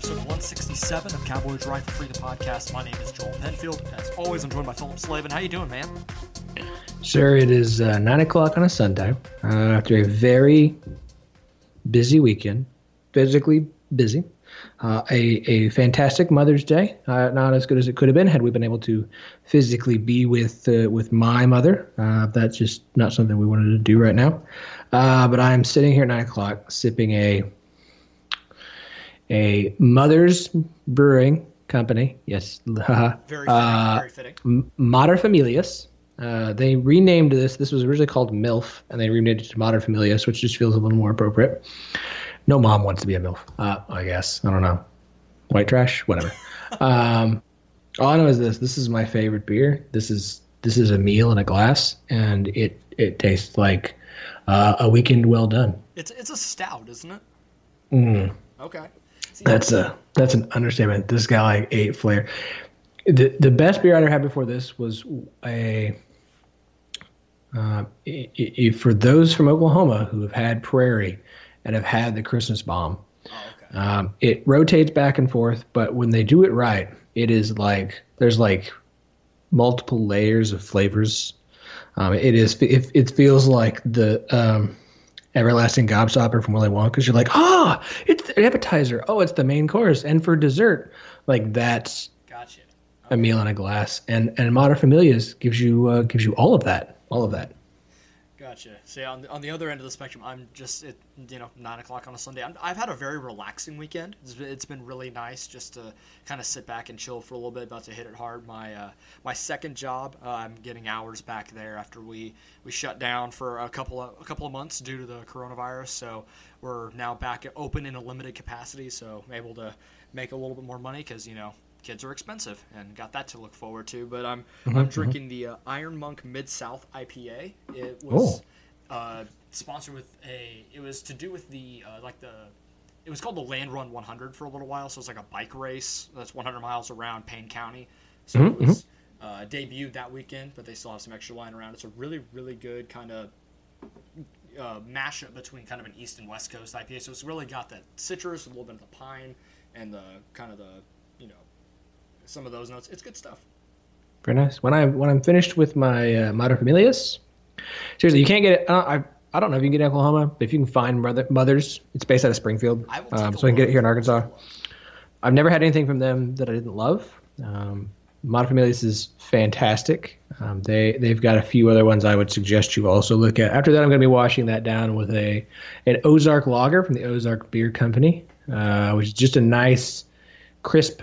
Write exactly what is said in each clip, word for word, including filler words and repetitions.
episode one sixty-seven of Cowboys Rifle Free, the podcast. My name is Joel Penfield. As always, I'm joined by Philip Slavin. How you doing, man? Sir, it is uh, nine o'clock on a Sunday uh, after a very busy weekend, physically busy. Uh, a, a fantastic Mother's Day, uh, not as good as it could have been had we been able to physically be with uh, with my mother. Uh, that's just not something we wanted to do right now. Uh, but I'm sitting here at nine o'clock sipping a a Mother's Brewing Company. Yes, very fitting. Uh, very fitting. Mater Familias. Uh, they renamed this. This was originally called MILF, and they renamed it to Mater Familias, which just feels a little more appropriate. No mom wants to be a MILF, uh, I guess. I don't know. White trash? Whatever. um, all I know is this. This is my favorite beer. This is this is a meal in a glass, and it, it tastes like uh, a weekend well done. It's it's a stout, isn't it? Mm. Okay. See, That's a that's an understatement. This guy like ate flair. The the best beer I ever had before this was a uh, i- i- for those from Oklahoma who have had Prairie and have had the Christmas bomb. Oh, okay. Um, it rotates back and forth, but when they do it right, it is like there's like multiple layers of flavors. Um, it is it, it feels like the um, everlasting gobstopper from Willy Wonka, because you're like, ah, it's the appetizer. Oh, it's the main course, and for dessert, like that's Gotcha. a meal in a glass. And and Mater Familias gives you uh, gives you all of that, all of that. Gotcha. See, on the, on the other end of the spectrum, I'm just at, you know, nine o'clock on a Sunday. I'm, I've had a very relaxing weekend. It's been, it's been really nice just to kind of sit back and chill for a little bit. About to hit it hard. My uh, my second job, uh, I'm getting hours back there after we, we shut down for a couple of a couple of months due to the coronavirus. So we're now back open in a limited capacity. So I'm able to make a little bit more money because, you know, kids are expensive, and got that to look forward to. But I'm Mm-hmm, I'm drinking the uh, Iron Monk Mid South I P A. It was uh, sponsored with a. It was to do with the uh, like the. It was called the Land Run one hundred for a little while. So it's like a bike race that's one hundred miles around Payne County. So Mm-hmm, it was uh, debuted that weekend, but they still have some extra line around. It's a really really good kind of uh, mashup between kind of an East and West Coast I P A. So it's really got that citrus, a little bit of the pine, and the kind of the you know. Some of those notes. It's good stuff. Very nice. When I when I'm finished with my uh, Mater Familias, seriously, you can't get it. Uh, I I don't know if you can get it in Oklahoma, but if you can find Mother, Mothers, it's based out of Springfield, I will um, take so a I can get it look. here in Arkansas. I've never had anything from them that I didn't love. Um, Mater Familias is fantastic. Um, they they've got a few other ones I would suggest you also look at. After that, I'm going to be washing that down with a an Ozark Lager from the Ozark Beer Company, uh, which is just a nice, crisp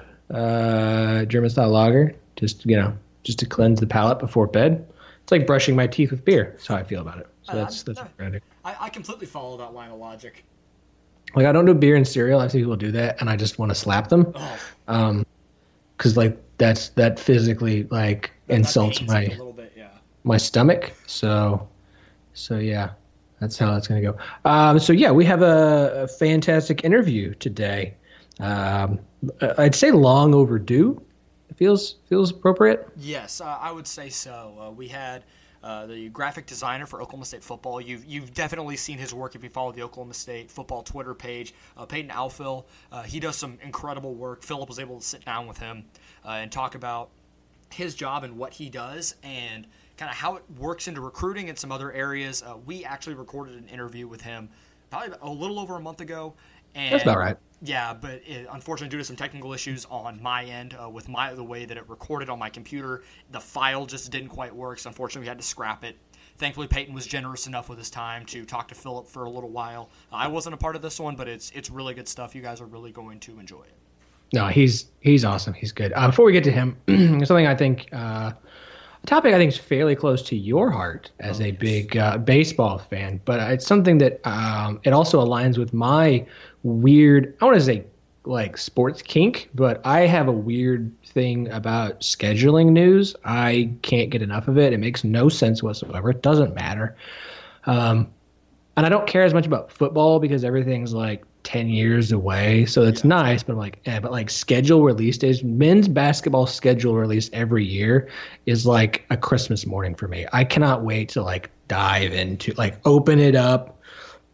uh German style lager, just you know just to cleanse the palate before bed. It's like brushing my teeth with beer. That's how I feel about it. So Uh, that's that's no. what I'm gonna do. I, I completely follow that line of logic. Like I don't do beer and cereal. I see people do that, and I just want to slap them. Oh, Um, because like that's that physically like that insults pains me my a little bit, yeah. my stomach. So so yeah, that's how that's gonna go. Um, so yeah, we have a, a fantastic interview today. Um, I'd say long overdue. It feels feels appropriate. Yes, uh, I would say so. Uh, we had uh, the graphic designer for Oklahoma State football. You've you've definitely seen his work if you follow the Oklahoma State football Twitter page. Uh, Peyton Alfill, uh, he does some incredible work. Philip was able to sit down with him uh, and talk about his job and what he does and kind of how it works into recruiting and some other areas. Uh, we actually recorded an interview with him probably a little over a month ago. And That's about right. Yeah, but it, unfortunately, due to some technical issues on my end, uh, with my the way that it recorded on my computer, the file just didn't quite work. So unfortunately, we had to scrap it. Thankfully, Peyton was generous enough with his time to talk to Philip for a little while. Uh, I wasn't a part of this one, but it's it's really good stuff. You guys are really going to enjoy it. No, he's he's awesome. He's good. Uh, before we get to him, something I think uh, a topic I think is fairly close to your heart as Oh, a yes. big uh, baseball fan, but it's something that um, it also aligns with my weird. I want to say like sports kink, but I have a weird thing about scheduling news. I can't get enough of it. It makes no sense whatsoever. It doesn't matter. Um, and I don't care as much about football because everything's like ten years away. So it's Yeah. nice, but I'm like, eh, but like schedule release days, men's basketball schedule release every year is like a Christmas morning for me. I cannot wait to like dive into, like open it up,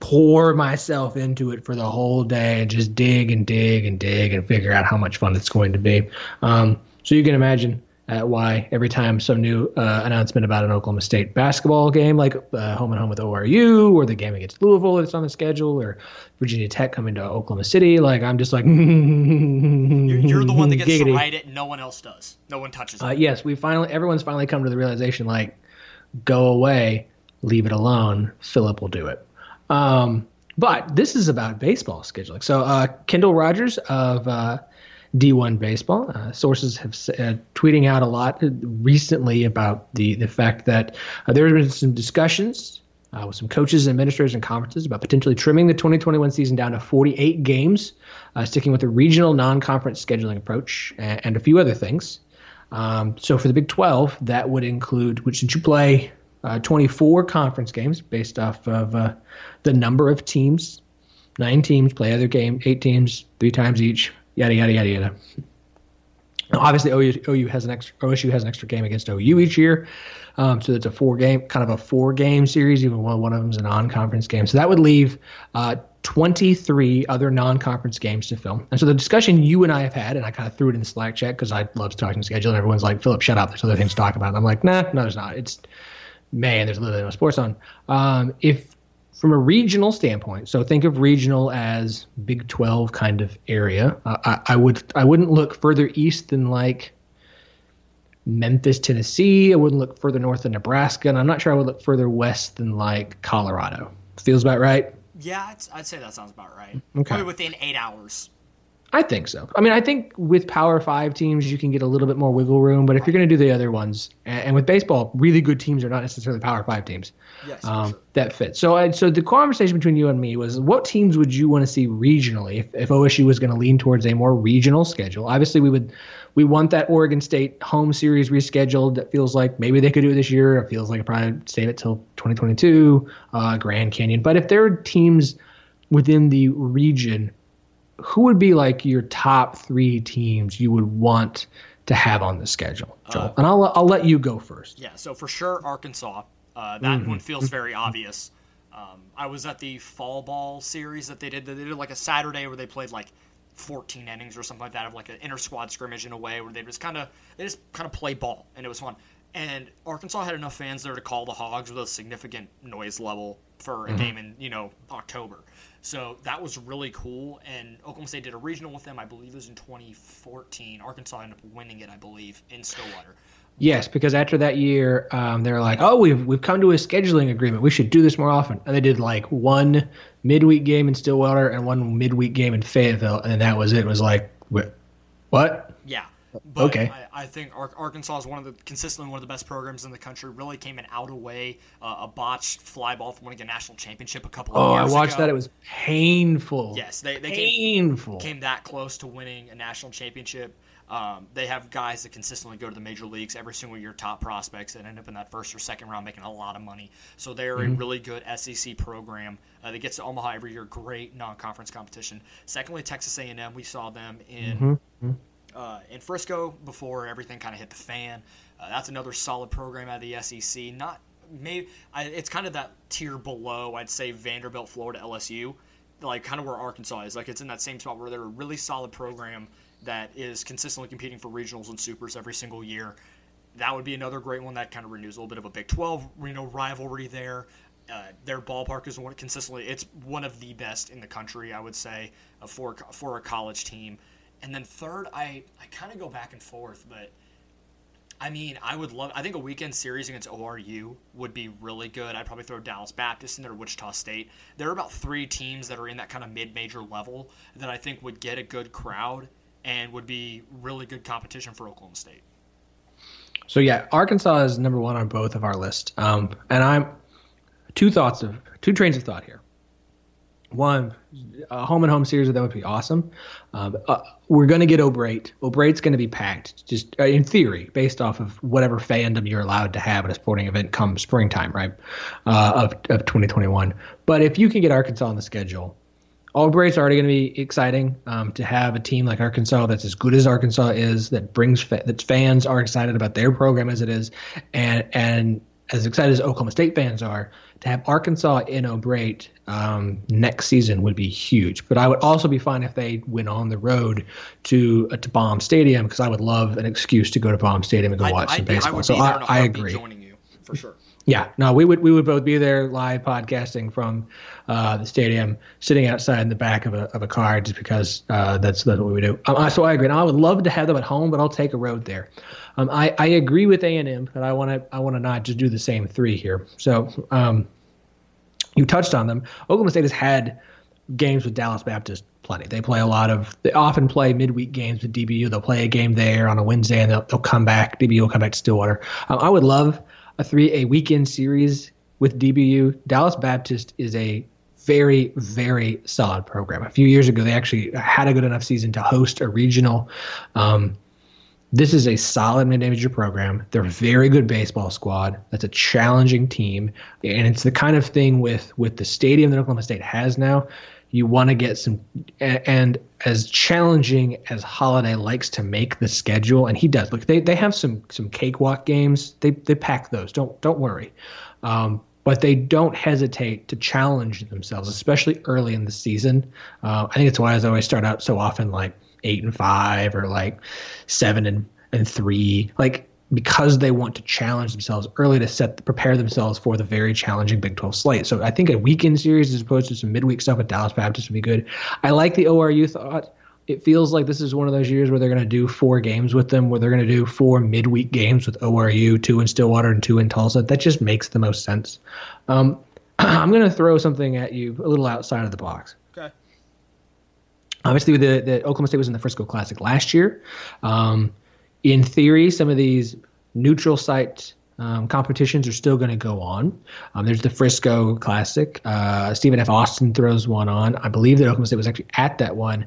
pour myself into it for the whole day and just dig and dig and dig and figure out how much fun it's going to be. Um, so you can imagine uh, why every time some new uh, announcement about an Oklahoma State basketball game, like uh, home and home with O R U, or the game against Louisville that's on the schedule, or Virginia Tech coming to Oklahoma City, like I'm just like, you're, you're the one that gets giggity. to write it and no one else does. No one touches it. Uh, yes, we finally, everyone's finally come to the realization, like, go away, leave it alone. Philip will do it. Um, but this is about baseball scheduling. So uh, Kendall Rogers of uh, D one Baseball, uh, sources have uh, tweeting out a lot recently about the the fact that uh, there have been some discussions uh, with some coaches, administrators, and conferences about potentially trimming the twenty twenty-one season down to forty-eight games, uh, sticking with a regional non-conference scheduling approach, and, and a few other things. Um, so for the Big twelve, that would include, which since you play uh, twenty-four conference games based off of uh, the number of teams, nine teams play other game, eight teams, three times each, yada, yada, yada, yada. Now, obviously, O U, O U has an extra, O S U has an extra game against O U each year. Um, so it's a four game, kind of a four game series, even one, one of them is a non-conference game. So that would leave uh, twenty-three other non-conference games to film. And so the discussion you and I have had, and I kind of threw it in the Slack chat because I love talking schedule, and everyone's like, Philip, shut up. There's other things to talk about. And I'm like, nah, no, there's not. It's May, and there's literally no sports on. Um, if from a regional standpoint, so think of regional as Big twelve kind of area. Uh, I, I would I wouldn't look further east than like Memphis, Tennessee. I wouldn't look further north than Nebraska, and I'm not sure I would look further west than like Colorado. Feels about right? Yeah, I'd, I'd say that sounds about right. Okay. Probably within eight hours. I think so. I mean, I think with Power Five teams, you can get a little bit more wiggle room. But if you're going to do the other ones, and, and with baseball, really good teams are not necessarily Power Five teams. Yes, um, sure. That fit. So, I, so the conversation between you and me was, what teams would you want to see regionally if, if O S U was going to lean towards a more regional schedule? Obviously, we would we want that Oregon State home series rescheduled. That feels like maybe they could do it this year. It feels like it probably save it till twenty twenty-two, uh, Grand Canyon. But if there are teams within the region, who would be like your top three teams you would want to have on the schedule, Joel? Uh, and I'll I'll let you go first. Yeah, so for sure, Arkansas. Uh, that Mm-hmm. one feels very obvious. Um, I was at the fall ball series that they did. They did like a Saturday where they played like fourteen innings or something like that of like an inter squad scrimmage in a way where they just kind of they just kind of play ball, and it was fun. And Arkansas had enough fans there to call the Hogs with a significant noise level for a mm-hmm. game in you know October. So that was really cool, and Oklahoma State did a regional with them. I believe it was in twenty fourteen. Arkansas ended up winning it, I believe, in Stillwater. Yes, because after that year, um, they were like, "Oh, we've we've come to a scheduling agreement. We should do this more often." And they did like one midweek game in Stillwater and one midweek game in Fayetteville, and that was it. It was like, what? Yeah. But okay. I, I think Arkansas is one of the consistently one of the best programs in the country. Really came in out of way uh, a botched fly ball from winning a national championship a couple of oh, years ago. Oh, I watched ago. that. It was painful. Yes, they, they painful. Came, came that close to winning a national championship. Um, they have guys that consistently go to the major leagues every single year, top prospects that end up in that first or second round making a lot of money. So they're mm-hmm. a really good S E C program uh, that gets to Omaha every year. Great non-conference competition. Secondly, Texas A and M. We saw them in mm-hmm. uh, in Frisco before everything kind of hit the fan. Uh, that's another solid program out of the S E C. Not maybe I, it's kind of that tier below. I'd say Vanderbilt, Florida, L S U, like kind of where Arkansas is. Like it's in that same spot where they're a really solid program that is consistently competing for regionals and supers every single year. That would be another great one that kind of renews a little bit of a Big twelve you know, rivalry there. Uh, their ballpark is one consistently, it's one of the best in the country, I would say, uh, for, for a college team. And then third, I, I kind of go back and forth, but I mean, I would love, I think a weekend series against O R U would be really good. I'd probably throw Dallas Baptist in there, Wichita State. There are about three teams that are in that kind of mid-major level that I think would get a good crowd and would be really good competition for Oklahoma State. So yeah, Arkansas is number one on both of our list. Um, and I'm two thoughts of two trains of thought here. One, a home and home series with them would be awesome. Um, uh, we're going to get O'Brate. O'Brate's going to be packed, just uh, in theory, based off of whatever fandom you're allowed to have at a sporting event come springtime, right, uh, of of twenty twenty-one. But if you can get Arkansas on the schedule, O'Brate's already going to be exciting um, to have a team like Arkansas that's as good as Arkansas is, that brings fa- that fans are excited about their program as it is, and and as excited as Oklahoma State fans are, to have Arkansas in O'Brate um, next season would be huge. But I would also be fine if they went on the road to uh, to Baum Stadium, because I would love an excuse to go to Baum Stadium and go I'd, watch I'd some be, baseball. I would so be there I, in a I heartbeat agree. joining you for sure. Yeah, no, we would we would both be there live podcasting from uh, the stadium, sitting outside in the back of a of a car, just because uh, that's that's what we do. Um, so I agree. And I would love to have them at home, but I'll take a road there. Um, I, I agree with A and M, but I want to I want to not just do the same three here. So um, you touched on them. Oklahoma State has had games with Dallas Baptist plenty. They play a lot of. They often play midweek games with D B U. They'll play a game there on a Wednesday, and they'll, they'll come back. D B U will come back to Stillwater. Um, I would love a three a weekend series with D B U. Dallas Baptist is a very, very solid program. A few years ago, they actually had a good enough season to host a regional. Um, this is a solid mid-major program. They're a very good baseball squad. That's a challenging team, and it's the kind of thing with with the stadium that Oklahoma State has now. You want to get some, and as challenging as Holiday likes to make the schedule, and he does. Look, they, they have some some cakewalk games. They they pack those. Don't don't worry, um, but they don't hesitate to challenge themselves, especially early in the season. Uh, I think it's why I always start out so often like eight and five or like seven and and three, like. Because they want to challenge themselves early to set prepare themselves for the very challenging Big twelve slate. So I think a weekend series as opposed to some midweek stuff with Dallas Baptist would be good. I like the O R U thought. It feels like this is one of those years where they're going to do four games with them, where they're going to do four midweek games with O R U, two in Stillwater and two in Tulsa. That just makes the most sense. Um, I'm going to throw something at you a little outside of the box. Okay. Obviously, the, the Oklahoma State was in the Frisco Classic last year. Um, In theory, some of these neutral site um, competitions are still going to go on. Um, there's the Frisco Classic. Uh, Stephen F. Austin throws one on. I believe that Oklahoma State was actually at that one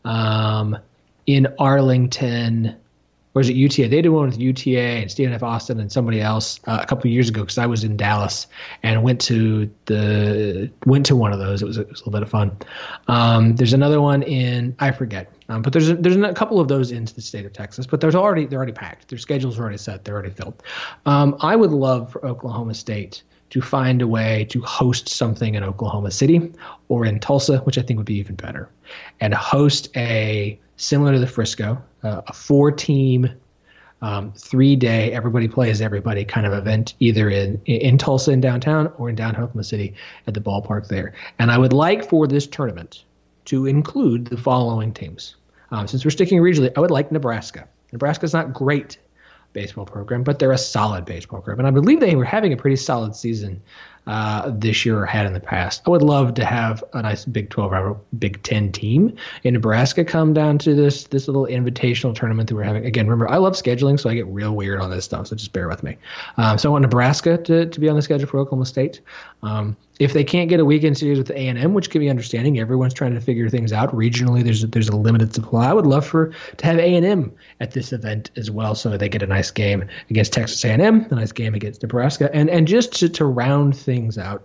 um, in Arlington. Or is it U T A? They did one with U T A and Stephen F. Austin and somebody else uh, a couple of years ago, because I was in Dallas and went to the went to one of those. It was, it was a little bit of fun. Um, there's another one in I forget, um, but there's a, there's a couple of those into the state of Texas. But there's already they're already packed. Their schedules are already set. They're already filled. Um, I would love for Oklahoma State to find a way to host something in Oklahoma City or in Tulsa, which I think would be even better, and host a similar to the Frisco, uh, a four-team, um, three-day, everybody plays everybody kind of event, either in in Tulsa in downtown or in downtown Oklahoma City at the ballpark there. And I would like for this tournament to include the following teams. Um, since we're sticking regionally, I would like Nebraska. Nebraska's not great baseball program, but they're a solid baseball program. And I believe they were having a pretty solid season uh, this year or had in the past. I would love to have a nice Big twelve or Big ten team in Nebraska come down to this this little invitational tournament that we're having. Again, remember, I love scheduling, so I get real weird on this stuff, so just bear with me. Um, so I want Nebraska to, to be on the schedule for Oklahoma State. Um, if they can't get a weekend series with A and M, which can be understanding, everyone's trying to figure things out. Regionally, there's there's a limited supply. I would love for to have A and M at this event as well, so they get a nice game against Texas A and M, a nice game against Nebraska, and and just to, to round things out.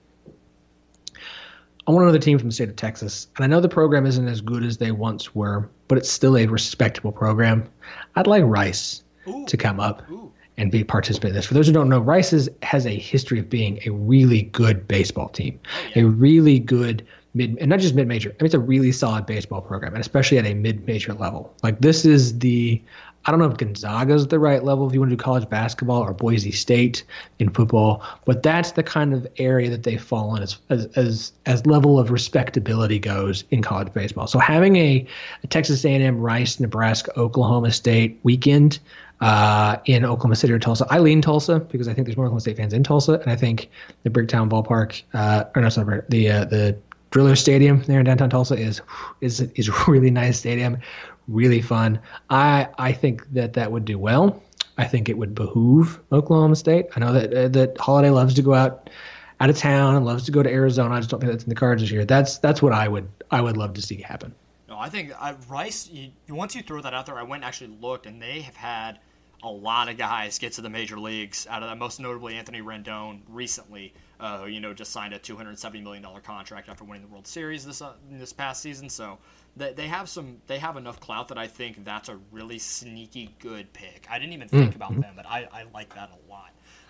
I want another team from the state of Texas, and I know the program isn't as good as they once were, but it's still a respectable program. I'd like Rice Ooh. to come up. Ooh. and be participate in this. For those who don't know, Rice is, has a history of being a really good baseball team, oh, yeah. a really good mid, and not just mid-major. I mean, it's a really solid baseball program, and especially at a mid-major level. Like this is the, I don't know if Gonzaga's the right level if you want to do college basketball, or Boise State in football, but that's the kind of area that they fall in as as as, as level of respectability goes in college baseball. So having a, a Texas A and M, Rice, Nebraska, Oklahoma State weekend uh, in Oklahoma City or Tulsa, I lean Tulsa because I think there's more Oklahoma State fans in Tulsa, and I think the Bricktown Ballpark, uh, or no, sorry, the uh, the Driller Stadium there in downtown Tulsa is is is a really nice stadium. Really fun. I I think that that would do well. I think it would behoove Oklahoma State. I know that uh, that Holiday loves to go out out of town and loves to go to Arizona. I just don't think that's in the cards this year. That's that's what I would I would love to see happen. No, I think uh, Rice. You, once you throw that out there, I went and actually looked, and they have had a lot of guys get to the major leagues. Out of that, most notably Anthony Rendon recently, uh, who you know just signed a two hundred seventy million dollars contract after winning the World Series this uh, this past season. So. They they have some they have enough clout that I think that's a really sneaky good pick. I didn't even think mm-hmm. about them, but I, I like that a lot.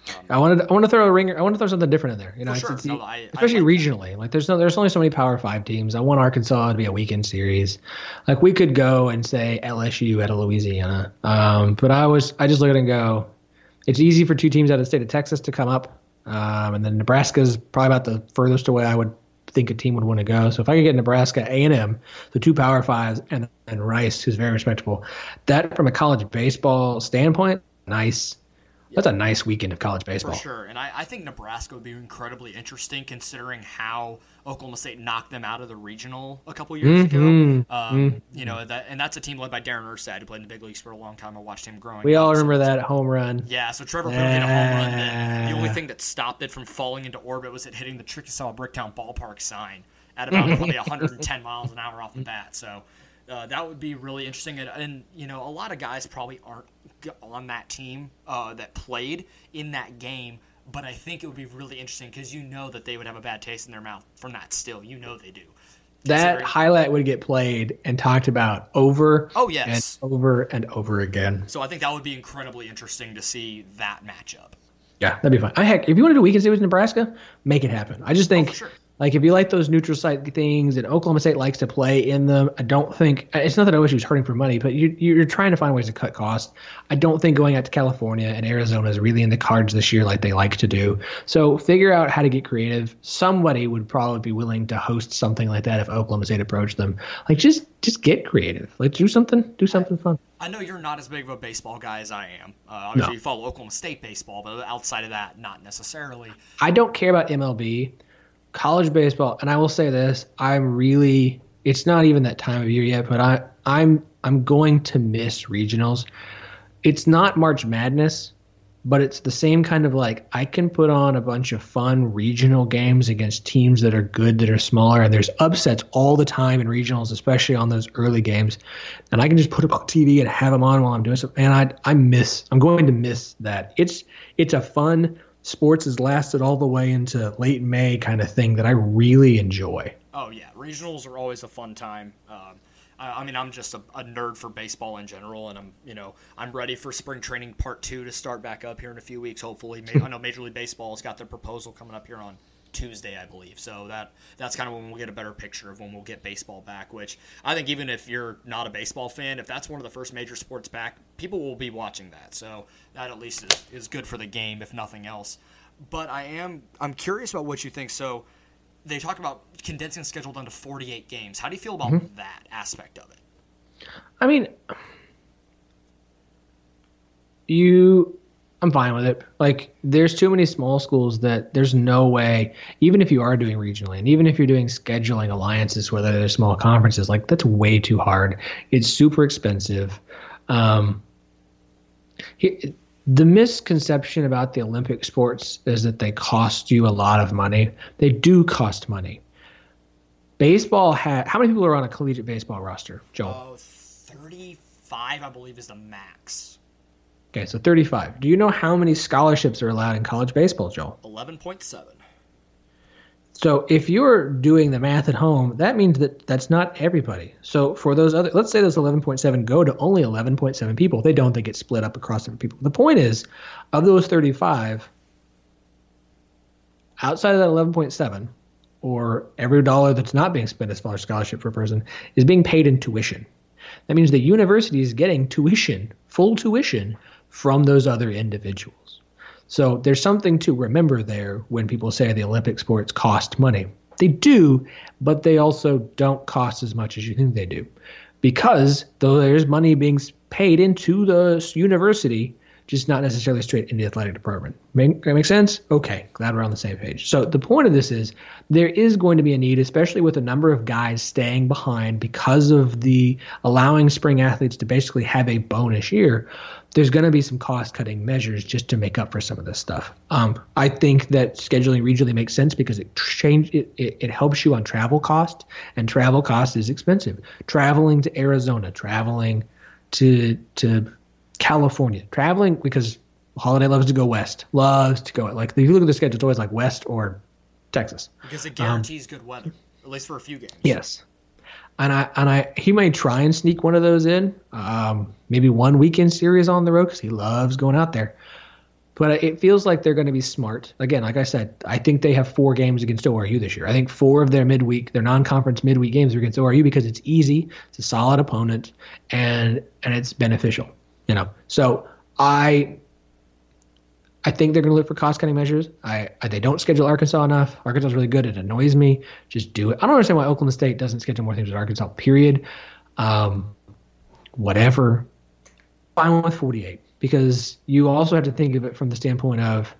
Um, I wanted I want to throw a ringer. I want to throw something different in there. You know, For it's, sure. it's, No, I- I especially like regionally. Like there's no there's only so many Power Five teams. I want Arkansas to be a weekend series. Like we could go and say L S U out of Louisiana. Um, but I was I just look at it and go, it's easy for two teams out of the state of Texas to come up, um, and then Nebraska's probably about the furthest away I would think a team would want to go. So if I could get Nebraska, A and M, the two Power Fives, and and Rice, who's very respectable, that from a college baseball standpoint, nice. That's a nice weekend of college baseball. For sure. And I, I think Nebraska would be incredibly interesting considering how Oklahoma State knocked them out of the regional a couple years mm-hmm. ago. Um, mm-hmm. You know, that, and that's a team led by Darren Erstad, who played in the big leagues for a long time. I watched him growing We up. all remember so that home run. Yeah, so Trevor Boone hit a home run. That the only thing that stopped it from falling into orbit was it hitting the Chickasaw Bricktown Ballpark sign at about probably one hundred ten miles an hour off the bat. So uh, that would be really interesting. And, and, you know, a lot of guys probably aren't on that team uh, that played in that game, but I think it would be really interesting because you know that they would have a bad taste in their mouth from that still. You know they do. That highlight would get played and talked about over oh, yes. and over and over again. So I think that would be incredibly interesting to see that matchup. Yeah, that'd be fun. I, heck, if you want to do weekend series with Nebraska, make it happen. I just think, oh, for sure. like, if you like those neutral site things and Oklahoma State likes to play in them, I don't think – it's not that O S U is hurting for money, but you, you're trying to find ways to cut costs. I don't think going out to California and Arizona is really in the cards this year like they like to do. So figure out how to get creative. Somebody would probably be willing to host something like that if Oklahoma State approached them. Like, just just get creative. Like, do something. Do something fun. I know you're not as big of a baseball guy as I am. Uh, obviously, No. you follow Oklahoma State baseball, but outside of that, not necessarily. I don't care about M L B. College baseball, and I will say this, I'm really it's not even that time of year yet, but I I'm I'm going to miss regionals. It's not March Madness, but it's the same kind of like I can put on a bunch of fun regional games against teams that are good, that are smaller, and there's upsets all the time in regionals, especially on those early games. And I can just put them on T V and have them on while I'm doing something. And I I miss I'm going to miss that. It's it's a fun sports has lasted all the way into late May kind of thing that I really enjoy. Oh, yeah. Regionals are always a fun time. Um, I, I mean, I'm just a, a nerd for baseball in general, and I'm, you know, I'm ready for spring training part two to start back up here in a few weeks, hopefully. I know Major League Baseball has got their proposal coming up here on Tuesday, I believe. So that that's kind of when we'll get a better picture of when we'll get baseball back, which I think even if you're not a baseball fan, if that's one of the first major sports back, people will be watching that. So that at least is, is good for the game, if nothing else. But I am I'm curious about what you think. So they talk about condensing the schedule down to forty-eight games. How do you feel about mm-hmm. that aspect of it? I mean, you I'm fine with it. Like, there's too many small schools that there's no way, even if you are doing regionally, and even if you're doing scheduling alliances, whether they're small conferences, like, that's way too hard. It's super expensive. Um, it, the misconception about the Olympic sports is that they cost you a lot of money. They do cost money. Baseball had, how many people are on a collegiate baseball roster, Joel? Oh, thirty-five, I believe, is the max. Okay, so thirty-five. Do you know how many scholarships are allowed in college baseball, Joel? eleven point seven. So if you're doing the math at home, that means that that's not everybody. So for those other, let's say those eleven point seven go to only eleven point seven people. They don't, they get split up across different people. The point is, of those thirty-five, outside of that eleven point seven, or every dollar that's not being spent as far as scholarship for a person, is being paid in tuition. That means the university is getting tuition, full tuition, from those other individuals. So there's something to remember there when people say the Olympic sports cost money. They do, but they also don't cost as much as you think they do. Because though there's money being paid into the university, just not necessarily straight into the athletic department. Make, that make sense? Okay, glad we're on the same page. So the point of this is there is going to be a need, especially with a number of guys staying behind because of the allowing spring athletes to basically have a bonus year. There's going to be some cost-cutting measures just to make up for some of this stuff. Um, I think that scheduling regionally makes sense because it change it, it, it helps you on travel cost, and travel cost is expensive. Traveling to Arizona, traveling to to California, traveling because Holiday loves to go west, loves to go like if you look at the schedule, it's always like west or Texas because it guarantees um, good weather, at least for a few games. Yes. And I and I he may try and sneak one of those in, um, maybe one weekend series on the road because he loves going out there. But it feels like they're going to be smart. Again, like I said, I think they have four games against O R U this year. I think four of their midweek, their non-conference midweek games are against O R U because it's easy, it's a solid opponent, and and it's beneficial. You know, so I I think they're going to look for cost-cutting measures. I, I they don't schedule Arkansas enough. Arkansas is really good. It annoys me. Just do it. I don't understand why Oklahoma State doesn't schedule more things with Arkansas. Period. Um, whatever. Fine with forty-eight. Because you also have to think of it from the standpoint of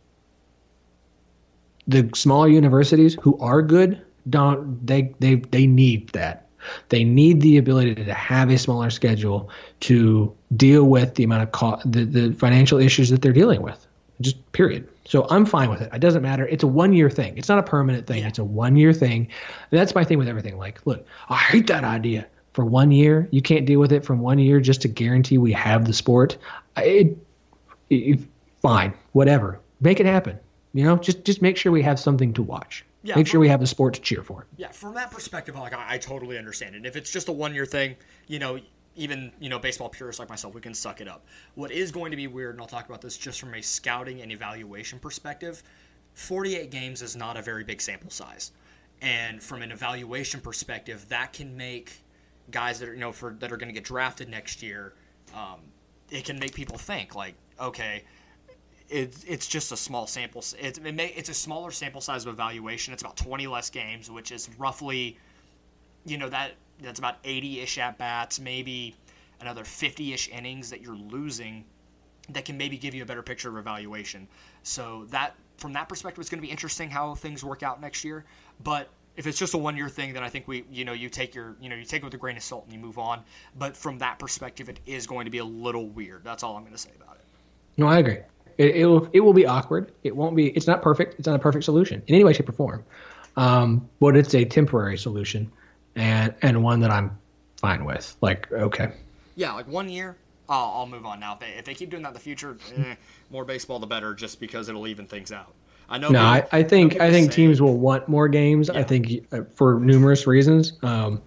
the smaller universities who are good, don't they they they need that. They need the ability to have a smaller schedule to deal with the amount of co- the, the financial issues that they're dealing with. Just period. So I'm fine with it. It doesn't matter. It's a one-year thing. It's not a permanent thing. Yeah. It's a one-year thing. And that's my thing with everything. Like, look, I hate that idea. For one year, you can't deal with it from one year just to guarantee we have the sport. It, it, fine, whatever. Make it happen. You know, just just make sure we have something to watch. Yeah, make from, sure we have the sport to cheer for. Yeah, from that perspective, like I, I totally understand it. If it's just a one-year thing, you know, even you know baseball purists like myself, we can suck it up. What is going to be weird, and I'll talk about this just from a scouting and evaluation perspective, forty-eight games is not a very big sample size, and from an evaluation perspective, that can make guys that are you know for that are going to get drafted next year, um, it can make people think like, okay, it's it's just a small sample. It's it may, it's a smaller sample size of evaluation. It's about twenty less games, which is roughly, you know that that's about eighty-ish at bats, maybe another fifty-ish innings that you're losing. That can maybe give you a better picture of evaluation. So that from that perspective, it's going to be interesting how things work out next year, but. If it's just a one-year thing, then I think we, you know, you take your, you know, you take it with a grain of salt and you move on. But from that perspective, it is going to be a little weird. That's all I'm going to say about it. No, I agree. It, it will, it will be awkward. It won't be. It's not perfect. It's not a perfect solution in any way, shape, or form. Um, but it's a temporary solution, and and one that I'm fine with. Like, okay. Yeah, like one year. I'll, I'll move on now. If they if they keep doing that in the future, eh, more baseball the better, just because it'll even things out. I know. No, people, I, I think I think say, teams will want more games. Yeah. I think uh, for numerous reasons. Um,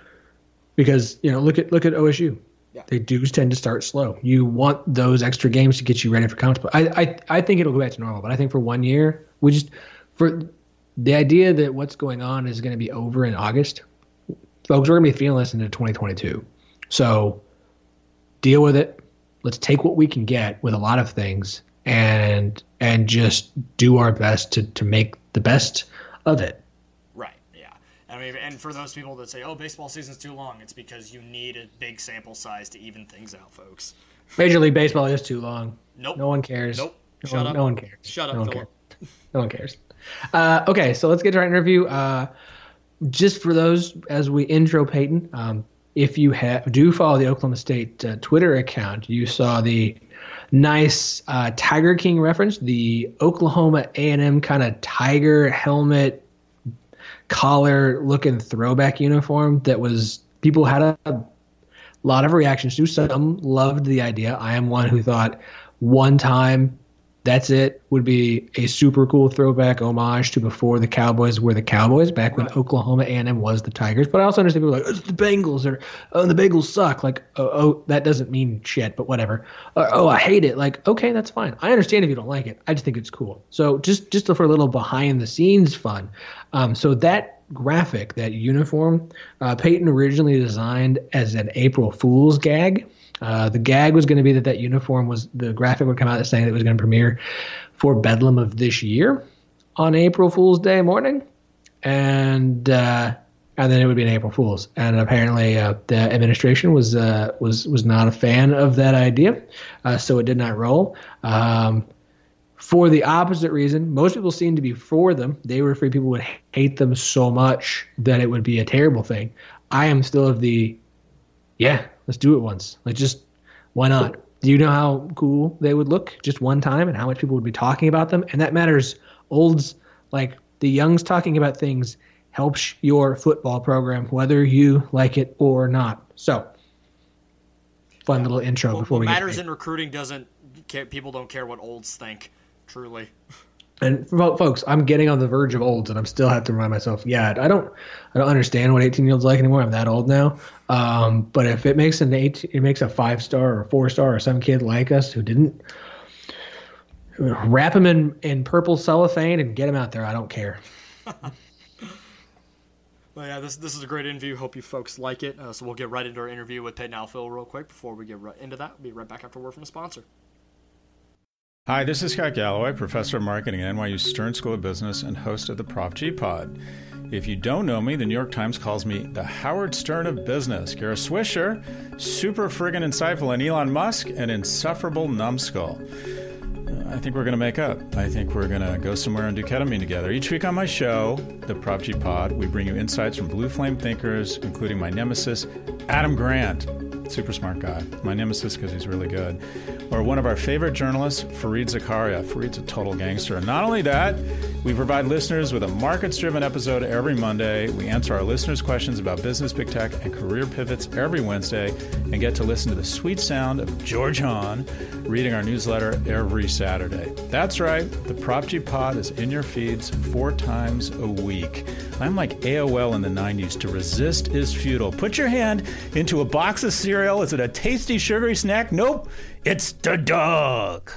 because you know, look at look at O S U. Yeah. They do tend to start slow. You want those extra games to get you ready for conference. I, I I think it'll go back to normal. But I think for one year, we just for the idea that what's going on is going to be over in August, folks, we're going to be feeling this into twenty twenty-two. So deal with it. Let's take what we can get with a lot of things. And and just do our best to, to make the best of it. Right, yeah. I mean, and for those people that say, oh, baseball season's too long, it's because you need a big sample size to even things out, folks. Major League Baseball is too long. Nope. No one cares. Nope. No Shut one, up. No one cares. Shut up, no Philip. No one cares. Uh, okay, so let's get to our interview. Uh, just for those, as we intro Peyton, um, if you have, do follow the Oklahoma State uh, Twitter account, you saw the nice uh, Tiger King reference, the Oklahoma A and M kind of tiger helmet collar looking throwback uniform that was people had a, a lot of reactions to. Some loved the idea. I am one who thought one time that's it would be a super cool throwback homage to before the Cowboys were the Cowboys, back when right. Oklahoma A and M was the Tigers. But I also understand people are like, it's the Bengals, or oh, the Bengals suck. Like, oh, oh that doesn't mean shit, but whatever. Or, oh, I hate it. Like, okay, that's fine. I understand if you don't like it. I just think it's cool. So just just for a little behind the scenes fun. Um, so that graphic, that uniform, uh, Peyton originally designed as an April Fool's gag. Uh, the gag was going to be that that uniform was the graphic would come out saying that it was going to premiere for Bedlam of this year on April Fool's Day morning, and uh, and then it would be an April Fool's. And apparently, uh, the administration was uh, was was not a fan of that idea, uh, so it did not roll. Um, for the opposite reason, most people seem to be for them. They were afraid people would hate them so much that it would be a terrible thing. I am still of the yeah. Let's do it once. Like, just why not? Do you know how cool they would look just one time and how much people would be talking about them? And that matters. Olds, like the youngs talking about things helps your football program, whether you like it or not. So, fun yeah. little intro well, before what we matters get in recruiting doesn't care. People don't care what olds think, truly. And for folks, I'm getting on the verge of olds, and I'm still have to remind myself, yeah, I don't, I don't understand what eighteen-year-olds like anymore. I'm that old now. Um, but if it makes an eight, it makes a five star or four star or some kid like us who didn't wrap them in, in purple cellophane and get them out there. I don't care. Well, yeah, this this is a great interview. Hope you folks like it. Uh, so we'll get right into our interview with Peyton Alfill real quick. Before we get right into that, we'll be right back after a word from a sponsor. Hi, this is Scott Galloway, professor of marketing at N Y U Stern School of Business and host of the Prop G Pod. If you don't know me, the New York Times calls me the Howard Stern of business. Kara Swisher, super friggin' insightful, and Elon Musk, an insufferable numbskull. I think we're going to make up. I think we're going to go somewhere and do ketamine together. Each week on my show, the Prop G Pod, we bring you insights from blue flame thinkers, including my nemesis, Adam Grant. Super smart guy. My nemesis because he's really good. Or one of our favorite journalists, Fareed Zakaria. Fareed's a total gangster. And not only that, we provide listeners with a markets-driven episode every Monday. We answer our listeners' questions about business, big tech, and career pivots every Wednesday, and get to listen to the sweet sound of George Hahn reading our newsletter every Saturday. That's right. The Prop G Pod is in your feeds four times a week. I'm like A O L in the nineties. To resist is futile. Put your hand into a box of cereal. Is it a tasty, sugary snack? Nope. It's the dog.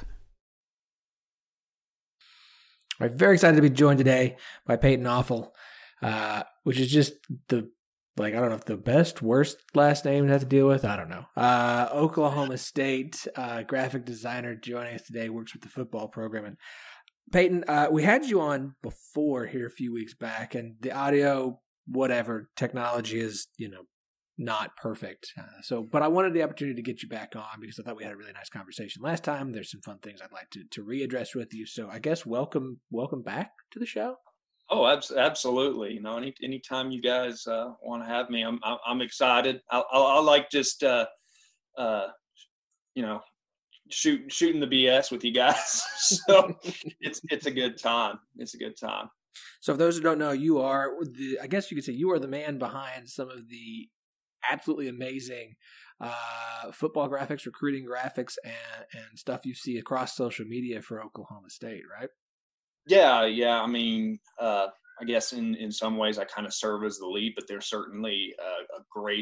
All right, very excited to be joined today by Peyton Alfill, uh, which is just the, like, I don't know if the best, worst last name to have to deal with. I don't know. Uh, Oklahoma State uh, graphic designer joining us today, works with the football program. And Peyton, uh, we had you on before here a few weeks back, and the audio, whatever, technology is, you know, not perfect. Uh, so, but I wanted the opportunity to get you back on because I thought we had a really nice conversation last time. There's some fun things I'd like to, to readdress with you. So I guess welcome, welcome back to the show. Oh, abs- absolutely. You know, any anytime you guys uh, want to have me, I'm I'm, I'm excited. I, I, I like just uh, uh, you know, shoot shooting the B S with you guys. So it's it's a good time. It's a good time. So for those who don't know, you are the, I guess you could say you are the man behind some of the absolutely amazing uh, football graphics, recruiting graphics, and, and stuff you see across social media for Oklahoma State, right? Yeah, yeah. I mean, uh, I guess in, in some ways I kind of serve as the lead, but there's certainly a, a great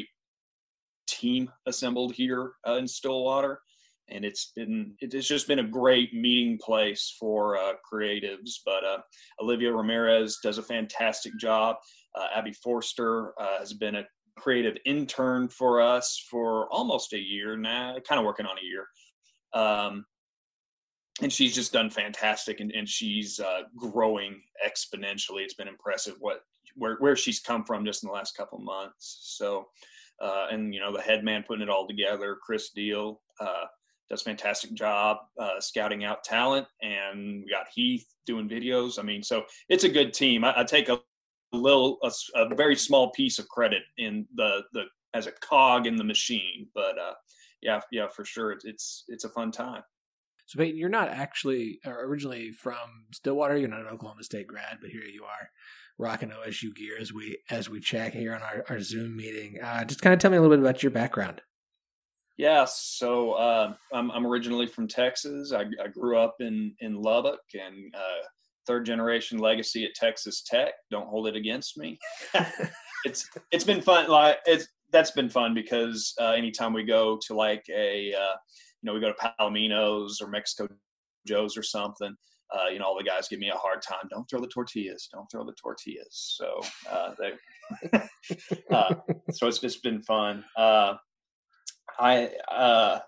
team assembled here uh, in Stillwater. And it's been, it's just been a great meeting place for uh, creatives. But uh, Olivia Ramirez does a fantastic job. Uh, Abby Forster uh, has been a creative intern for us for almost a year now, kind of working on a year. Um, and she's just done fantastic, and, and she's uh, growing exponentially. It's been impressive what where, where she's come from just in the last couple of months. So, uh, and, you know, the head man putting it all together, Chris Deal, uh, does a fantastic job uh, scouting out talent, and we got Heath doing videos. I mean, so it's a good team. I, I take a little, a, a very small piece of credit in the, the, as a cog in the machine, but uh, yeah, yeah, for sure. It's, it's, it's a fun time. So Peyton, you're not actually or originally from Stillwater. You're not an Oklahoma State grad, but here you are rocking O S U gear as we, as we chat here on our, our Zoom meeting. Uh, just kind of tell me a little bit about your background. Yeah, so uh, I'm, I'm originally from Texas. I, I grew up in, in Lubbock, and uh, third generation legacy at Texas Tech. Don't hold it against me. it's it's been fun. Like it's that's been fun because uh, anytime we go to like a uh, you know we go to Palomino's or Mexico Joe's or something, uh, you know all the guys give me a hard time. Don't throw the tortillas. Don't throw the tortillas. So uh, they uh, so it's just been fun. Uh, I uh,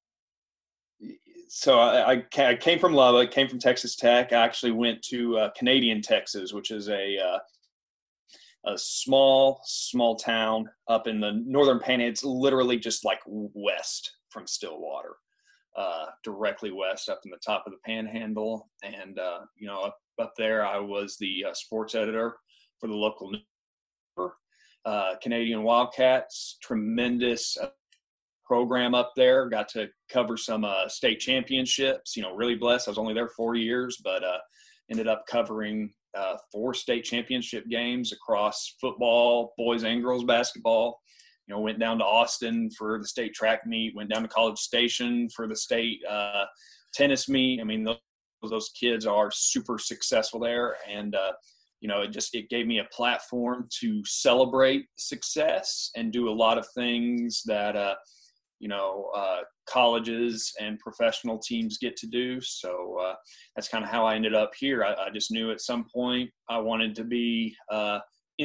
so I, I came from Lubbock, came from Texas Tech. I actually went to uh, Canadian Texas, which is a uh, a small small town up in the northern Panhandle. It's literally just like west from Stillwater, uh, directly west, up in the top of the Panhandle. And uh, you know, up, up there, I was the uh, sports editor for the local newspaper, uh, Canadian Wildcats. Tremendous Uh, program up there. Got to cover some uh, state championships. You know, really blessed. I was only there four years, but uh, ended up covering uh, four state championship games across football, boys and girls basketball. You know, went down to Austin for the state track meet. Went down to College Station for the state uh, tennis meet. I mean, those, those kids are super successful there, and uh, you know, it just it gave me a platform to celebrate success and do a lot of things that. Uh, you know, uh, colleges and professional teams get to do. So uh, that's kind of how I ended up here. I, I just knew at some point I wanted to be uh,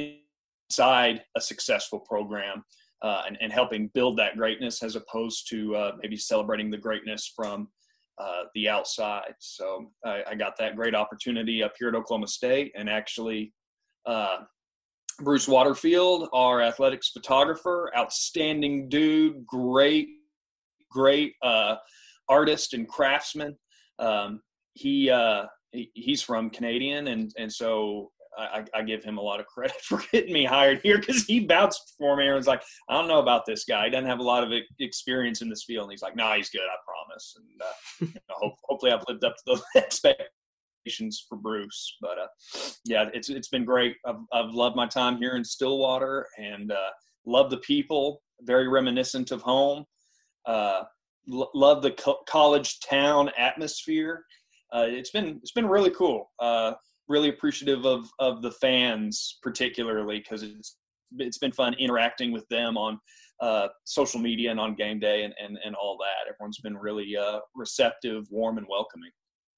inside a successful program uh, and, and helping build that greatness as opposed to uh, maybe celebrating the greatness from uh, the outside. So I, I got that great opportunity up here at Oklahoma State, and actually uh, Bruce Waterfield, our athletics photographer, outstanding dude, great, great uh, artist and craftsman. Um, he, uh, he he's from Canadian, and and so I, I give him a lot of credit for getting me hired here, because he bounced for me and was like, I don't know about this guy. He doesn't have a lot of experience in this field. And he's like, no, he's good, I promise. And uh, you know, hope, hopefully I've lived up to those expectations for Bruce. But uh, yeah, it's it's been great. I've, I've loved my time here in Stillwater, and uh, love the people. Very reminiscent of home. Uh, l- love the co- college town atmosphere. Uh, it's been it's been really cool. Uh, really appreciative of of the fans, particularly because it's it's been fun interacting with them on uh, social media and on game day and, and, and all that. Everyone's been really uh, receptive, warm, and welcoming.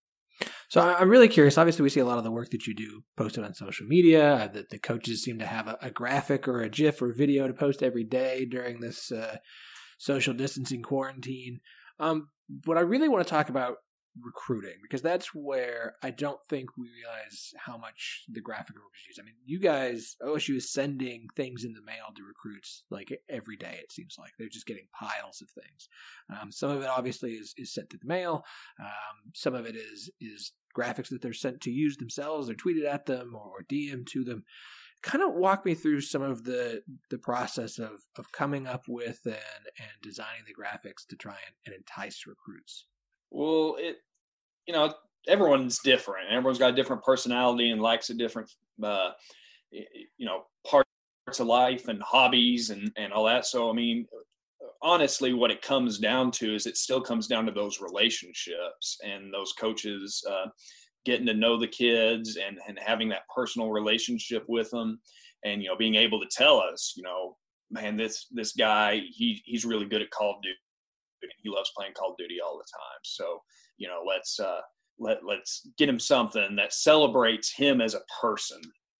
So I'm really curious. Obviously, we see a lot of the work that you do posted on social media. The, the coaches seem to have a, a graphic or a GIF or video to post every day during this uh, social distancing quarantine. Um, but I really want to talk about recruiting, because that's where I don't think we realize how much the graphic workers use. I mean, you guys, O S U is sending things in the mail to recruits like every day. It seems like they're just getting piles of things. Um, some of it obviously is, is sent through the mail. Um, some of it is is graphics that they're sent to use themselves. They're tweeted at them or, or D M'd to them. Kind of walk me through some of the the process of of coming up with and and designing the graphics to try and, and entice recruits. Well, it, you know, everyone's different. Everyone's got a different personality and likes a different, uh, you know, parts of life and hobbies and, and all that. So, I mean, honestly, what it comes down to is it still comes down to those relationships and those coaches uh, getting to know the kids and, and having that personal relationship with them, and, you know, being able to tell us, you know, man, this, this guy, he, he's really good at Call of Duty. He loves playing Call of Duty all the time. So, you know, let's uh, let let's get him something that celebrates him as a person.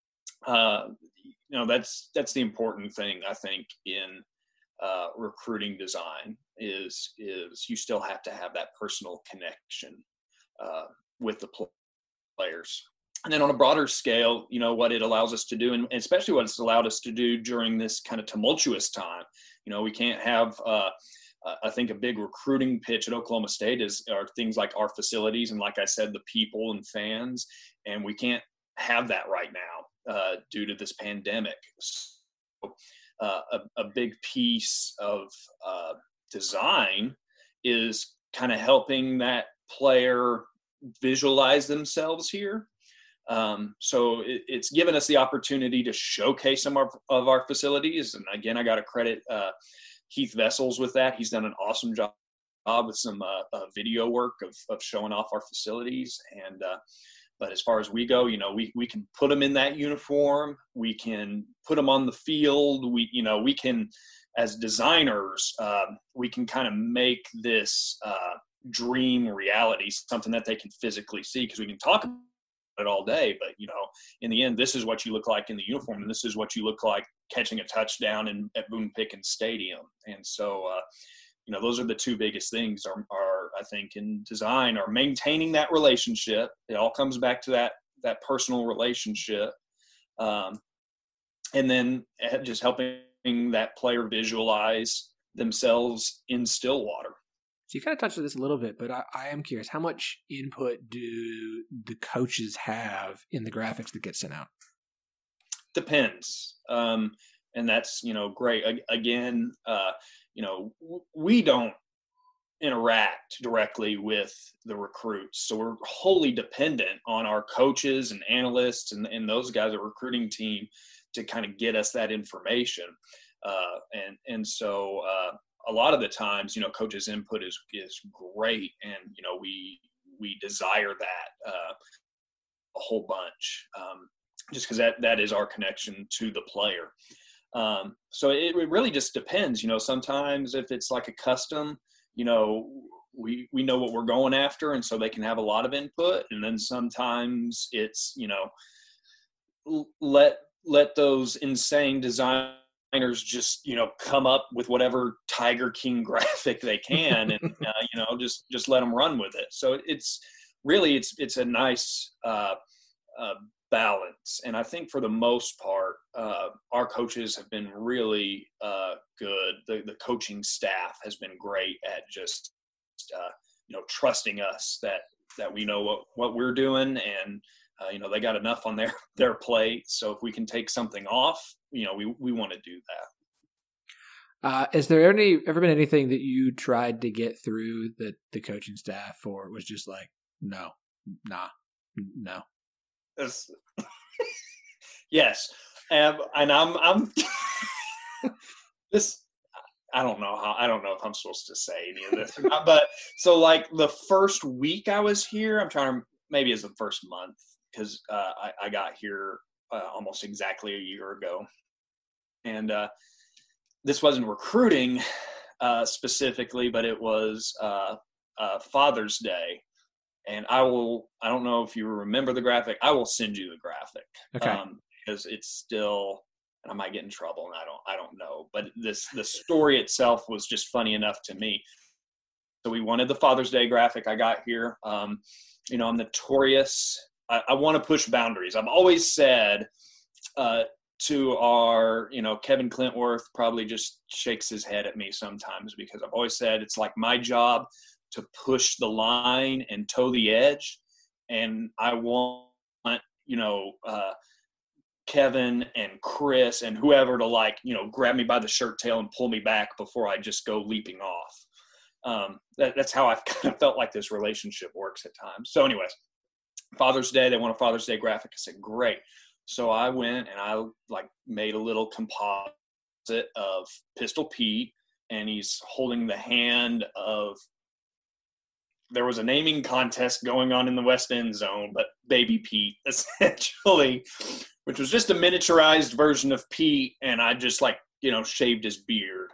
Uh, you know, that's that's the important thing, I think, in uh, recruiting design is is you still have to have that personal connection uh, with the players. And then on a broader scale, you know, what it allows us to do, and especially what it's allowed us to do during this kind of tumultuous time. You know, we can't have uh, Uh, I think a big recruiting pitch at Oklahoma State is are things like our facilities and, like I said, the people and fans, and we can't have that right now uh, due to this pandemic. So, uh, a, a big piece of uh, design is kind of helping that player visualize themselves here. Um, so it, it's given us the opportunity to showcase some of, of our facilities, and again, I got to credit Uh, Keith Vessels with that. He's done an awesome job with some uh, uh, video work of, of showing off our facilities. And, uh, but as far as we go, you know, we, we can put them in that uniform. We can put them on the field. We, you know, we can, as designers, uh, we can kind of make this uh, dream reality, something that they can physically see, because we can talk about it all day, but, you know, in the end, this is what you look like in the uniform, and this is what you look like catching a touchdown in at Boone Pickens Stadium. And so, uh, you know, those are the two biggest things are, are, I think, in design, are maintaining that relationship. It all comes back to that, that personal relationship. Um, and then just helping that player visualize themselves in Stillwater. So you kind of touched on this a little bit, but I, I am curious, how much input do the coaches have in the graphics that get sent out? Depends. Um, and that's, you know, great. Again, uh, you know, we don't interact directly with the recruits. So we're wholly dependent on our coaches and analysts and, and those guys, a recruiting team, to kind of get us that information. Uh, and, and so, uh, a lot of the times, you know, coaches' input is, is great. And, you know, we, we desire that uh, a whole bunch um, just because that, that is our connection to the player. Um, so it, it really just depends, you know, sometimes if it's like a custom, you know, we we know what we're going after, and so they can have a lot of input. And then sometimes it's, you know, let let those insane designers just, you know, come up with whatever Tiger King graphic they can, and uh, you know, just just let them run with it. So it's really it's it's a nice uh, uh, balance. And I think for the most part, uh, our coaches have been really uh, good. The the coaching staff has been great at just uh, you know, trusting us that that we know what what we're doing, and uh, you know, they got enough on their their plate. So if we can take something off, you know, we we want to do that. Uh, is there any ever been anything that you tried to get through that the coaching staff, or it was just like, no, nah, no? That's, yes, and, and I'm I'm this. I don't know how. I don't know if I'm supposed to say any of this, or not, but so like the first week I was here, I'm trying to maybe it's the first month because uh, I, I got here uh, almost exactly a year ago, and uh, this wasn't recruiting uh, specifically, but it was uh, uh, Father's Day. And I will, I don't know if you remember the graphic. I will send you the graphic. Okay. Um, because it's still, and I might get in trouble, and I don't, I don't know. But this, the story itself was just funny enough to me. So we wanted the Father's Day graphic. I got here. Um, you know, I'm notorious. I, I want to push boundaries. I've always said uh, to our, you know, Kevin Clintworth probably just shakes his head at me sometimes because I've always said it's like my job to push the line and toe the edge. And I want, you know, uh, Kevin and Chris and whoever to, like, you know, grab me by the shirt tail and pull me back before I just go leaping off. Um, that, that's how I've kind of felt like this relationship works at times. So anyways, Father's Day, they want a Father's Day graphic. I said, great. So I went and I like made a little composite of Pistol Pete, and he's holding the hand of, there was a naming contest going on in the West End zone, but Baby Pete, essentially, which was just a miniaturized version of Pete, and I just, like, you know, shaved his beard.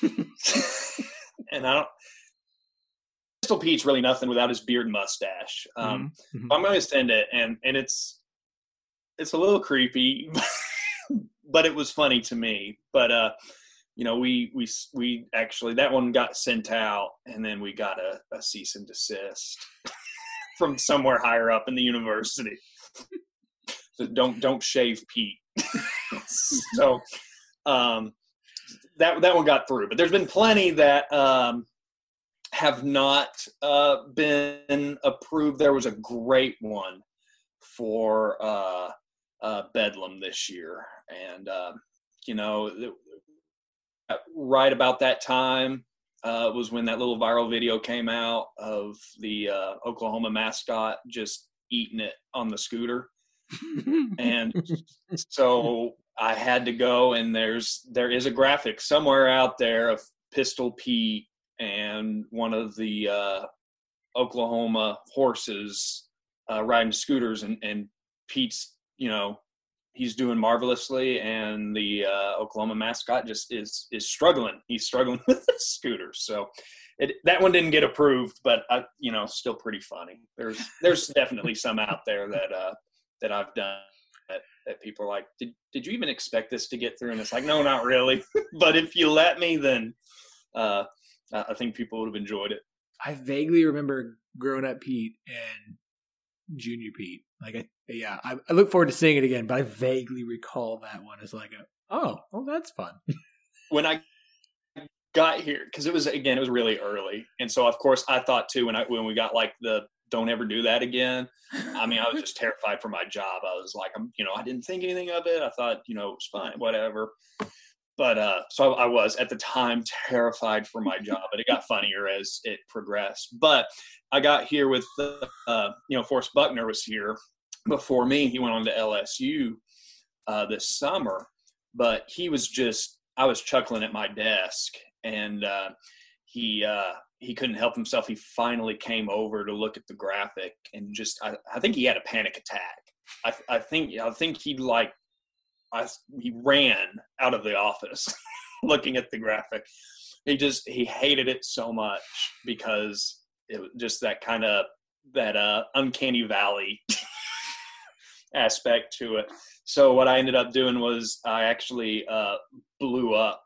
And I don't, Pistol Pete's really nothing without his beard and mustache. Um, Mm-hmm. I'm going to send it, and and it's it's a little creepy, but it was funny to me. But uh, you know, we we we actually, that one got sent out, and then we got a, a cease and desist from somewhere higher up in the university. So don't don't shave Pete. So um, that that one got through, but there's been plenty that um, have not uh, been approved. There was a great one for uh, uh, Bedlam this year, and uh, you know, right about that time uh, was when that little viral video came out of the uh, Oklahoma mascot just eating it on the scooter. And so I had to go, and there's there is a graphic somewhere out there of Pistol Pete and one of the uh, Oklahoma horses uh, riding scooters, and, and Pete's, you know, he's doing marvelously, and the uh, Oklahoma mascot just is is struggling. He's struggling with the scooter. So it, that one didn't get approved, but I, you know, still pretty funny. There's there's definitely some out there that uh, that I've done that, that people are like, did did you even expect this to get through? And it's like, no, not really. But if you let me, then uh, I think people would have enjoyed it. I vaguely remember growing up Pete and Junior Pete. Like, I, yeah, I, I look forward to seeing it again, but I vaguely recall that one as like a, oh, well, that's fun. When I got here, because it was, again, it was really early. And so, of course, I thought too, when I when we got like the don't ever do that again, I mean, I was just terrified for my job. I was like, I'm, you know, I didn't think anything of it. I thought, you know, it was fine, whatever. But uh, so I was at the time terrified for my job, but it got funnier as it progressed. But I got here with, the, uh, you know, Forrest Buckner was here before me. He went on to L S U uh, this summer, but he was just, I was chuckling at my desk, and uh, he uh, he couldn't help himself. He finally came over to look at the graphic, and just, I, I think he had a panic attack. I, I think, I think he like, I, he ran out of the office looking at the graphic. he just he hated it so much because it was just that kind of that uh, uncanny valley aspect to it. So what I ended up doing was I actually uh, blew up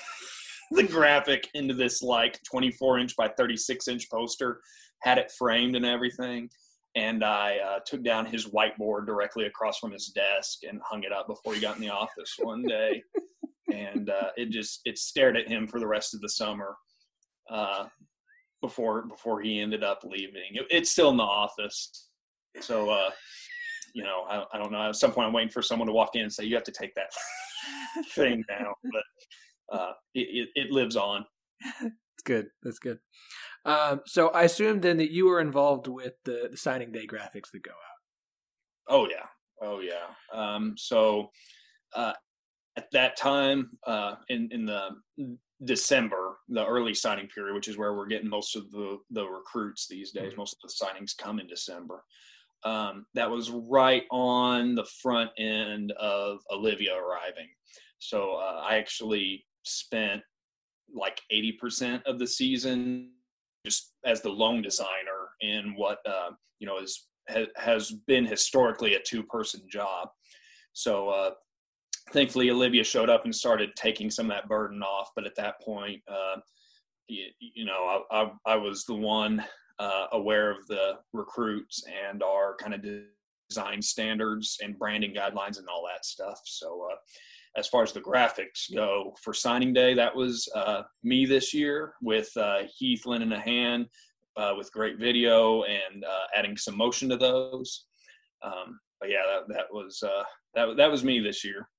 the graphic into this like twenty-four inch by thirty-six inch poster, had it framed and everything. And I uh, took down his whiteboard directly across from his desk and hung it up before he got in the office one day. And uh, it just, it stared at him for the rest of the summer uh, before before he ended up leaving. It, it's still in the office. So, uh, you know, I, I don't know. At some point I'm waiting for someone to walk in and say, you have to take that thing down. But uh, it, it, it lives on. That's good. That's good. Um, so I assume then that you were involved with the, the signing day graphics that go out. Oh yeah. Oh yeah. Um, so uh, at that time uh, in, in the December, the early signing period, which is where we're getting most of the, the recruits these days, most of the signings come in December. Um, that was right on the front end of Olivia arriving. So uh, I actually spent like eighty percent of the season just as the lone designer in what, uh, you know, is, ha, has been historically a two-person job. So uh, thankfully, Olivia showed up and started taking some of that burden off. But at that point, uh, you, you know, I, I, I was the one uh, aware of the recruits and our kind of design standards and branding guidelines and all that stuff. So uh, as far as the graphics go for signing day, that was uh, me this year with uh, Heath lending a hand uh, with great video and uh, adding some motion to those. Um, but yeah, that, that was uh, that that was me this year.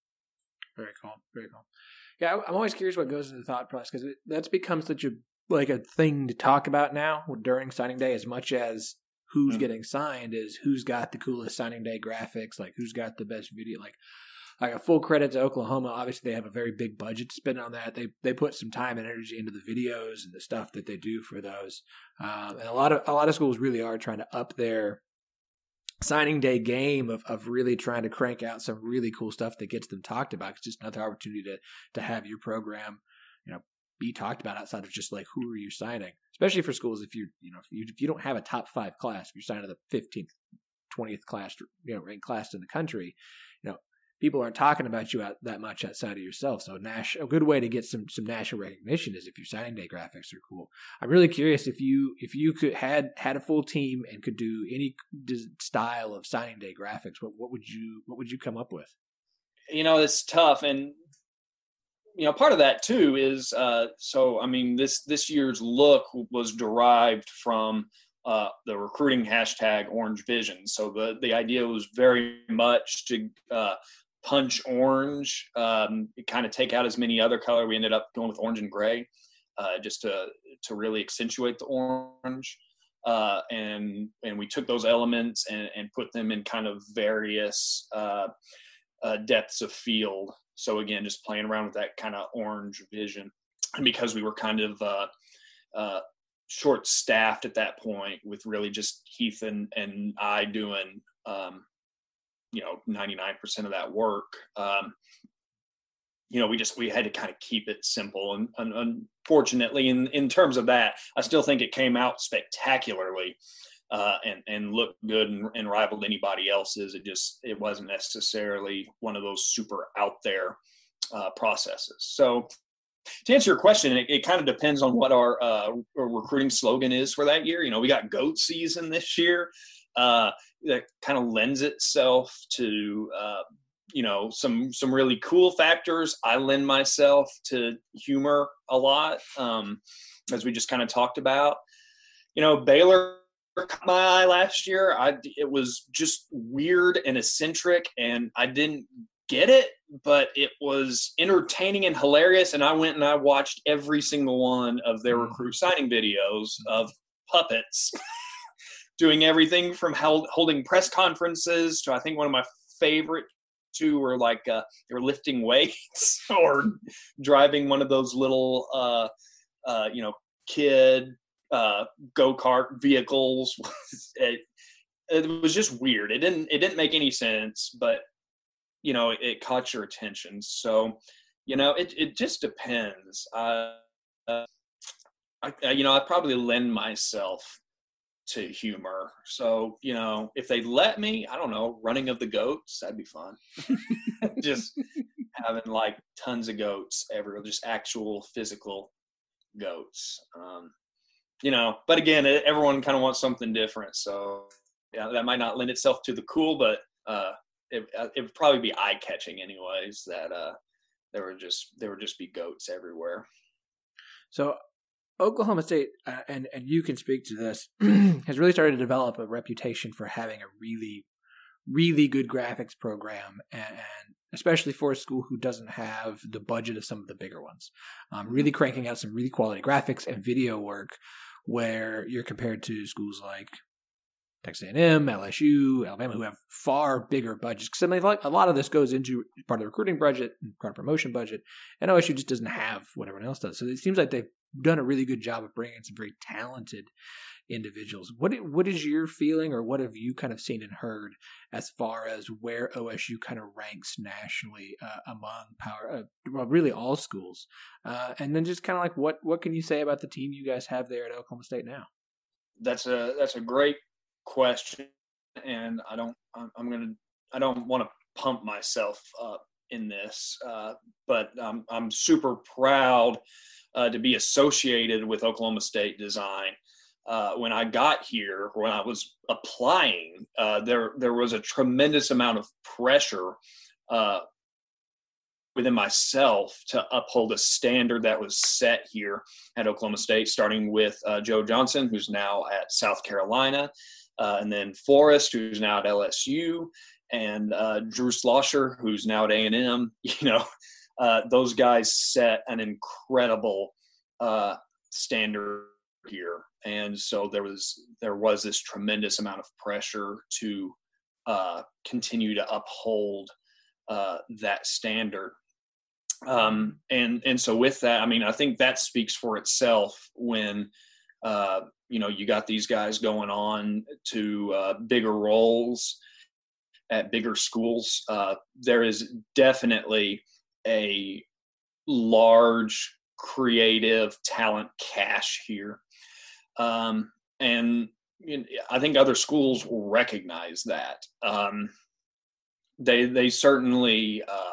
Very cool. Very cool. Yeah, I'm always curious what goes into the thought process because that's become such a like a thing to talk about now during signing day, as much as who's mm-hmm. getting signed is who's got the coolest signing day graphics, like who's got the best video, like. Like a full credit to Oklahoma. Obviously, they have a very big budget to spend on that. They they put some time and energy into the videos and the stuff that they do for those. Um, and a lot of a lot of schools really are trying to up their signing day game of of really trying to crank out some really cool stuff that gets them talked about. It's just another opportunity to to have your program, you know, be talked about outside of just like who are you signing. Especially for schools, if you you know if you if you don't have a top five class, if you're signing the fifteenth, twentieth class, you know, ranked class in the country, you know. People aren't talking about you out that much outside of yourself. So Nash, a good way to get some some national recognition is if your signing day graphics are cool. I'm really curious if you if you could had had a full team and could do any style of signing day graphics, what what would you what would you come up with? You know, it's tough, and you know, part of that too is uh, so. I mean, this this year's look was derived from uh, the recruiting hashtag Orange Vision. So the the idea was very much to uh, punch orange, um, kind of take out as many other color. We ended up going with orange and gray, uh, just to to really accentuate the orange. Uh, and and we took those elements and, and put them in kind of various uh, uh, depths of field. So again, just playing around with that kind of orange vision. And because we were kind of uh, uh, short-staffed at that point, with really just Heath and, and I doing um, you know, ninety-nine percent of that work, um, you know, we just, we had to kind of keep it simple. And, and unfortunately, in, in terms of that, I still think it came out spectacularly uh, and, and looked good and, and rivaled anybody else's. It just, it wasn't necessarily one of those super out there uh, processes. So to answer your question, it, it kind of depends on what our, uh, our recruiting slogan is for that year. You know, we got GOAT season this year. Uh, that kind of lends itself to, uh, you know, some, some really cool factors. I lend myself to humor a lot, um, as we just kind of talked about. You know, Baylor caught my eye last year. I, it was just weird and eccentric, and I didn't get it, but it was entertaining and hilarious. And I went and I watched every single one of their recruit signing videos of puppets doing everything from held, holding press conferences to, I think one of my favorite two were like uh, they were lifting weights or driving one of those little, uh, uh, you know, kid uh, go-kart vehicles. it, it was just weird. It didn't it didn't make any sense, but you know, it, it caught your attention. So, you know, it it just depends. Uh, I, you know, I probably lend myself to humor. So, you know, if they let me, I don't know, running of the goats, that'd be fun. Just having like tons of goats everywhere, just actual physical goats. Um, you know, but again, everyone kind of wants something different. So yeah, that might not lend itself to the cool, but uh, it, it would probably be eye catching anyways, that uh, there would just, there would just be goats everywhere. So Oklahoma State, uh, and, and you can speak to this, has really started to develop a reputation for having a really, really good graphics program, and, and especially for a school who doesn't have the budget of some of the bigger ones. Um, really cranking out some really quality graphics and video work, where you're compared to schools like Texas A and M, L S U, Alabama, who have far bigger budgets. Because I mean, like, a lot of this goes into part of the recruiting budget, part of the promotion budget, and O S U just doesn't have what everyone else does. So it seems like they've done a really good job of bringing in some very talented individuals. What what is your feeling, or what have you kind of seen and heard as far as where O S U kind of ranks nationally uh, among power, uh, well, really all schools, uh, and then just kind of like what what can you say about the team you guys have there at Oklahoma State now? That's a that's a great question, and I don't I'm, I'm gonna I don't want to pump myself up in this, uh, but um, I'm super proud uh, to be associated with Oklahoma State Design. Uh, when I got here, when I was applying, uh, there there was a tremendous amount of pressure uh, within myself to uphold a standard that was set here at Oklahoma State, starting with uh, Joe Johnson, who's now at South Carolina, uh, and then Forrest, who's now at L S U, and uh, Drew Slosher, who's now at A and M. You know, uh, those guys set an incredible uh, standard here. And so there was there was this tremendous amount of pressure to uh, continue to uphold uh, that standard. Um, and and so with that, I mean, I think that speaks for itself when, uh, you know, you got these guys going on to uh, bigger roles at bigger schools. Uh, there is definitely a large creative talent cache here. Um, and you know, I think other schools will recognize that. Um, they, they certainly, uh,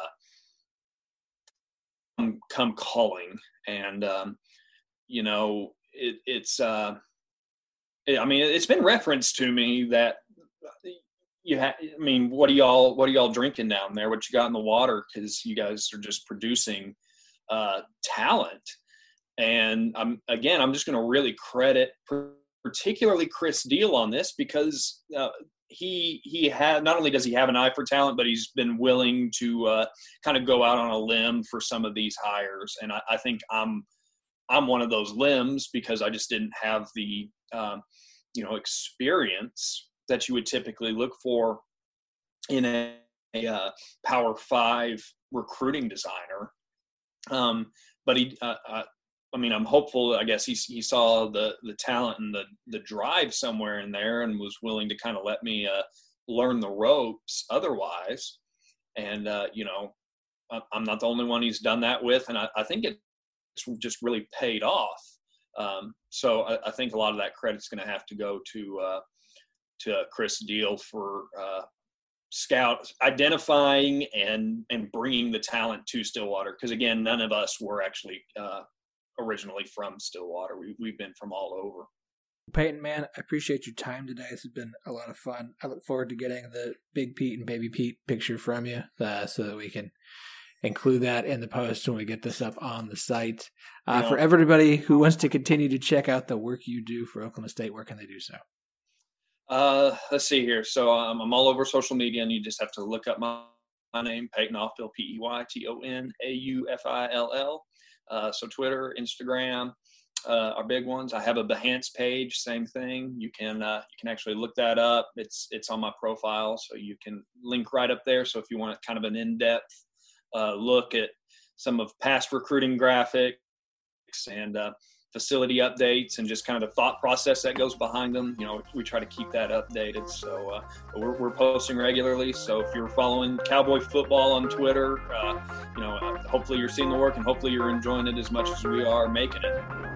come, come calling, and, um, you know, it, it's, uh, it, I mean, it's been referenced to me that you have, I mean, what are y'all, what are y'all drinking down there? What you got in the water? 'Cause you guys are just producing, uh, talent. And I'm, again, I'm just going to really credit particularly Chris Deal on this, because uh, he he had, not only does he have an eye for talent, but he's been willing to uh, kind of go out on a limb for some of these hires. And I, I think I'm I'm one of those limbs, because I just didn't have the um, you know experience that you would typically look for in a, a uh, Power Five recruiting designer. Um, but he. Uh, uh, I mean, I'm hopeful. I guess he he saw the the talent and the the drive somewhere in there, and was willing to kind of let me uh, learn the ropes. Otherwise, and uh, you know, I'm not the only one he's done that with, and I, I think it's just really paid off. Um, so I, I think a lot of that credit's going to have to go to uh, to Chris Deal for uh, scout identifying and and bringing the talent to Stillwater. Because again, none of us were actually Uh, originally from Stillwater. We, we've been from all over. Peyton, man, I appreciate your time today. This has been a lot of fun. I look forward to getting the Big Pete and Baby Pete picture from you, uh, so that we can include that in the post when we get this up on the site. Uh, you know, for everybody who wants to continue to check out the work you do for Oklahoma State, where can they do so? Uh, let's see here. So um, I'm all over social media, and you just have to look up my, my name, Peyton Offill, P E Y T O N A U F I L L. Uh, so Twitter, Instagram, uh, are big ones. I have a Behance page, same thing. You can uh, you can actually look that up. It's it's on my profile, so you can link right up there. So if you want kind of an in-depth uh, look at some of past recruiting graphics and uh, facility updates, and just kind of the thought process that goes behind them, you know, we try to keep that updated. So uh, we're, we're posting regularly. So if you're following Cowboy football on Twitter, uh, you know, uh, hopefully you're seeing the work, and hopefully you're enjoying it as much as we are making it.